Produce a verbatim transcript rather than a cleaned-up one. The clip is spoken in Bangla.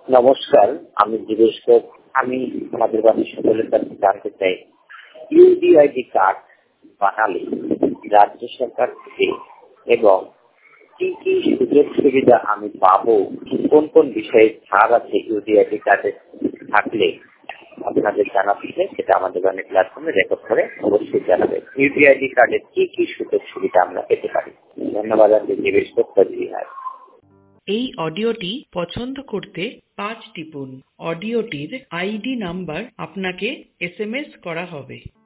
নমস্কার, আমি জীবেশ ঘোষ। আমি আমাদের বাড়ির সকলের কাছে জানতে চাই, ইউডিআইডি কার্ড বানালে রাজ্য সরকার থেকে এবং কি কি সুযোগ সুবিধা আমি পাবো, কোন কোন বিষয়ে ছাড় আছে ইউডিআইডি কার্ডে থাকলে আপনাদের জানাতে, সেটা আমাদের বাড়ির প্ল্যাটফর্মে রেকর্ড করে অবশ্যই জানাবেন। ইউডিআইডি কার্ডের কি কি সুযোগ সুবিধা আমরা পেতে পারি। ধন্যবাদ। আমি জীবেশ ঘোষ। এই অডিওটি পছন্দ করতে পাঁচ টিপুন। অডিওটির আইডি নাম্বার আপনাকে এস এম এস করা হবে।